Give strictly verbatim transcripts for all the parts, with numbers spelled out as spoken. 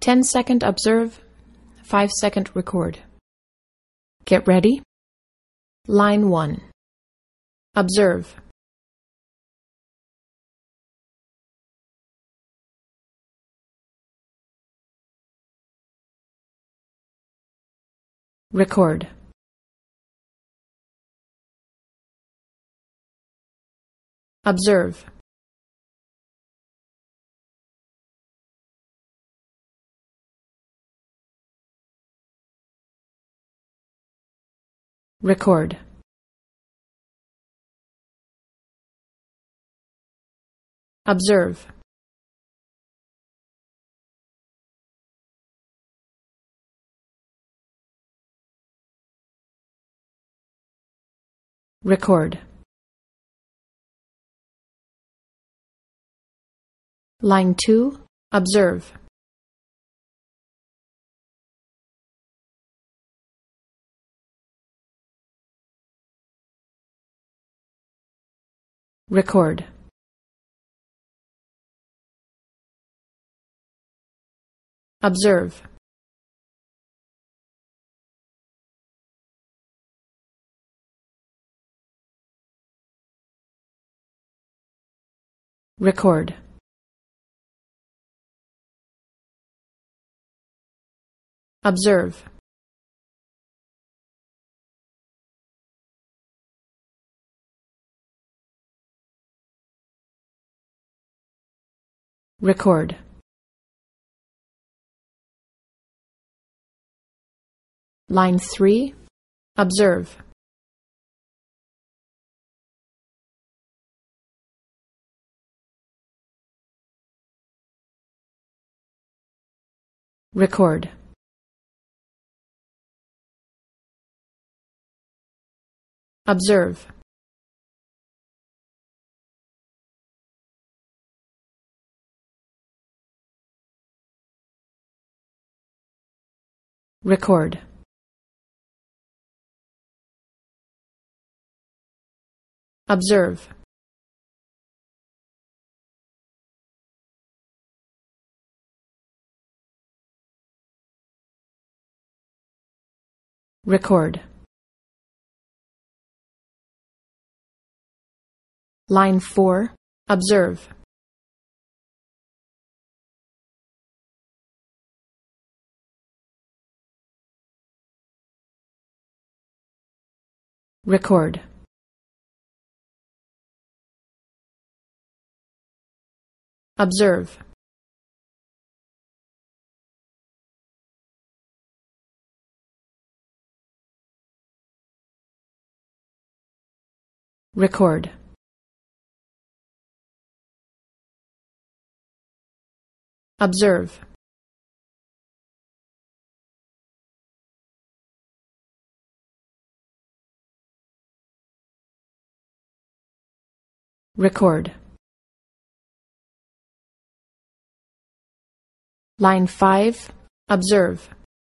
ten second observe, five second record. Get ready. Line one. Observe. Record. Observe. Record. Observe. Record. Line two. Observe. Record. Observe. Record. Observe. Record. Line three. Observe. Record. Observe. Record. Observe. Record. Line four. Observe. Record. Observe. Record. Observe. Record. Line five. Observe.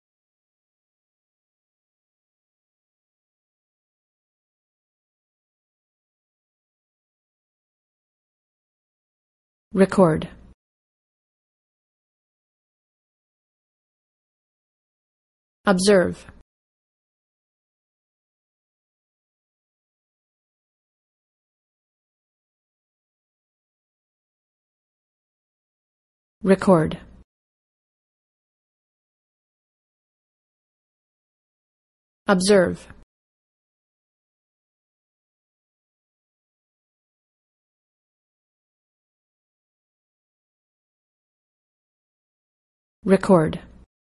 Record. Observe. Record. Observe. Record.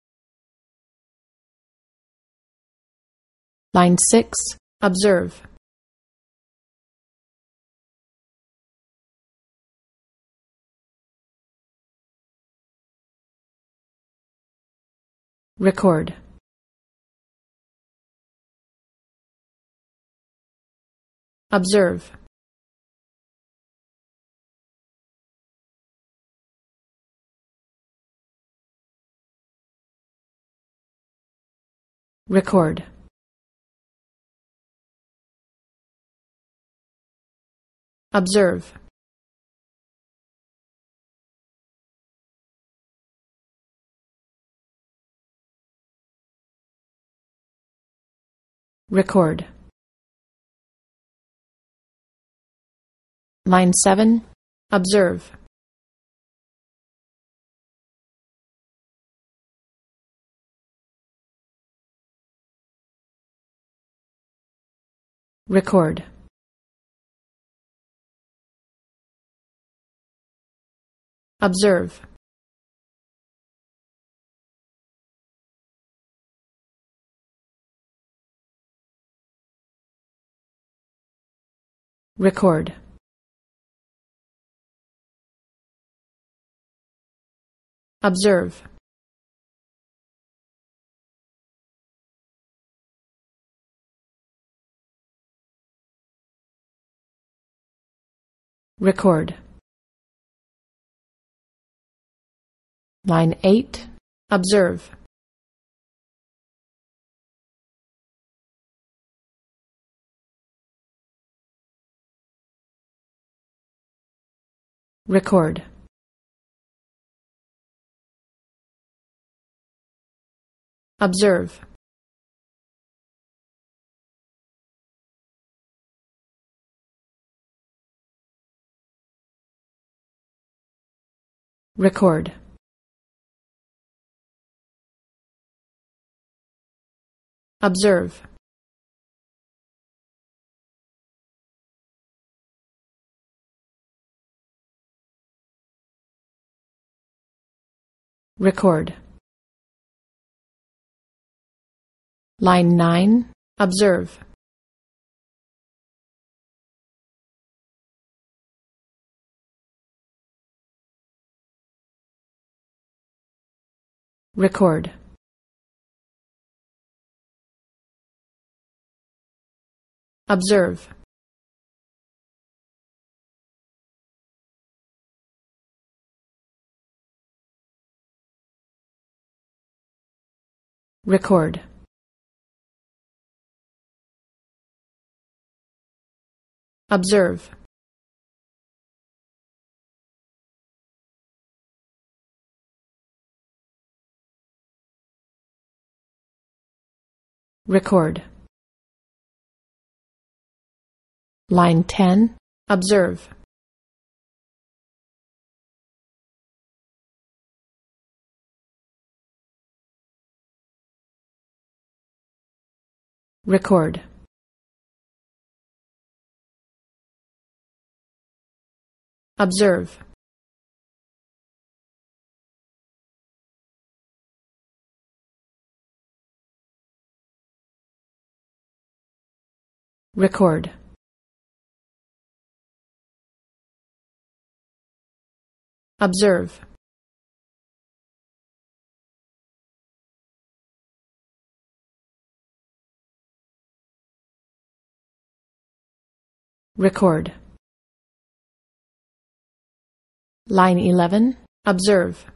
Line six. Observe. Record. Observe. Record. Observe. Record. Line seven. Observe. Record. Observe. Record. Observe. Record. Line eight. Observe. Record. Observe. Record. Observe. Record. Line nine. Observe. Record. Observe. Record. Observe. Record. Line ten. Observe. Record. Observe. Record. Observe. Record. Line eleven. Observe.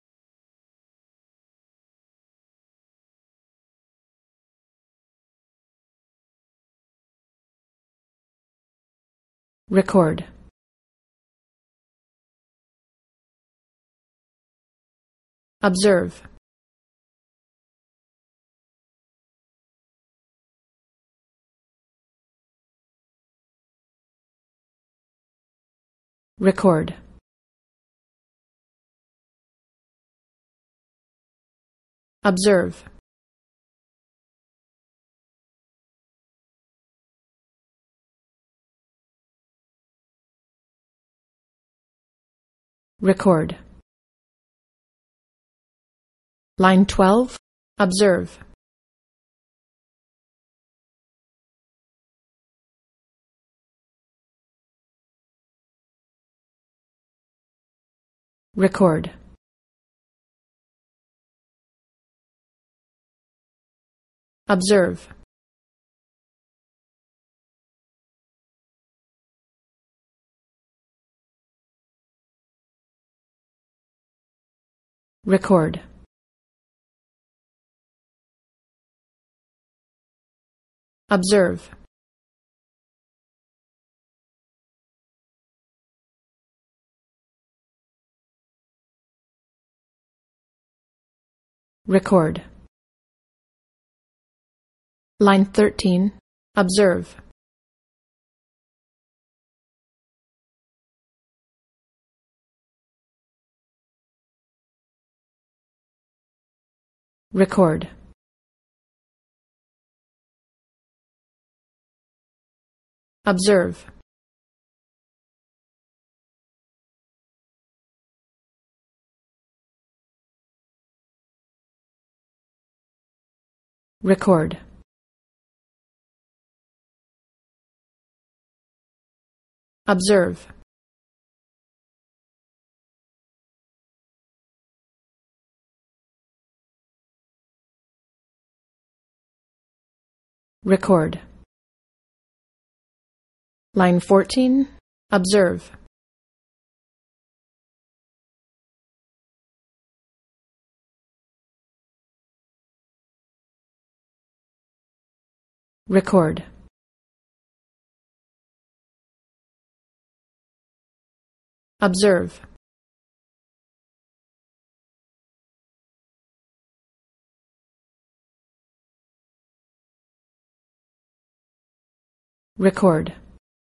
Record. Observe. Record. Observe. Record. Line twelve. Observe. Record. Observe. Record. Observe. Record. Line thirteen. Observe. Record. Observe. Record. Observe. Record. Line fourteen. Observe. Record. Observe. Record.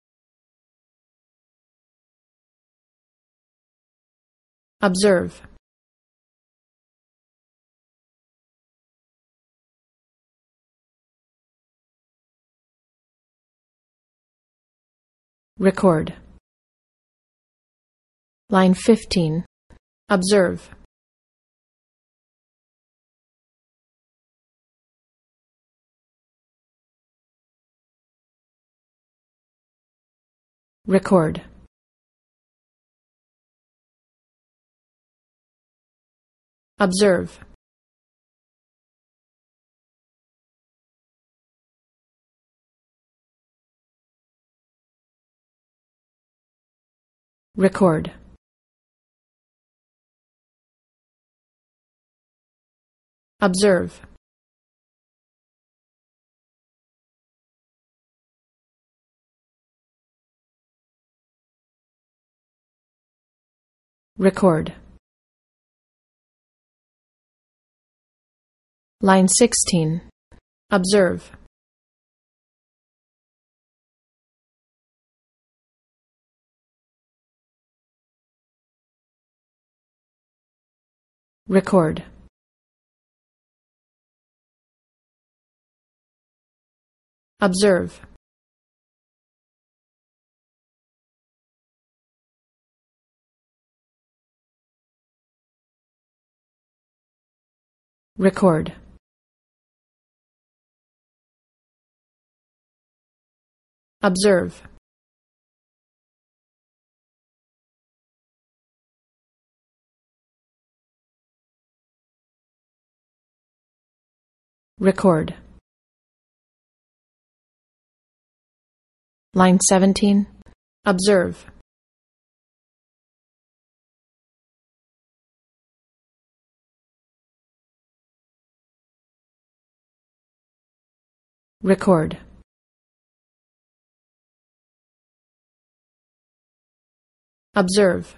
Observe. Record. Line fifteen. Observe. Record. Observe. Record. Observe. Record. Line sixteen. Observe. Record. Observe. Record. Observe. Record. Line seventeen. Observe. Record. Observe.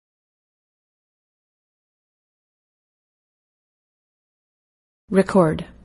Record.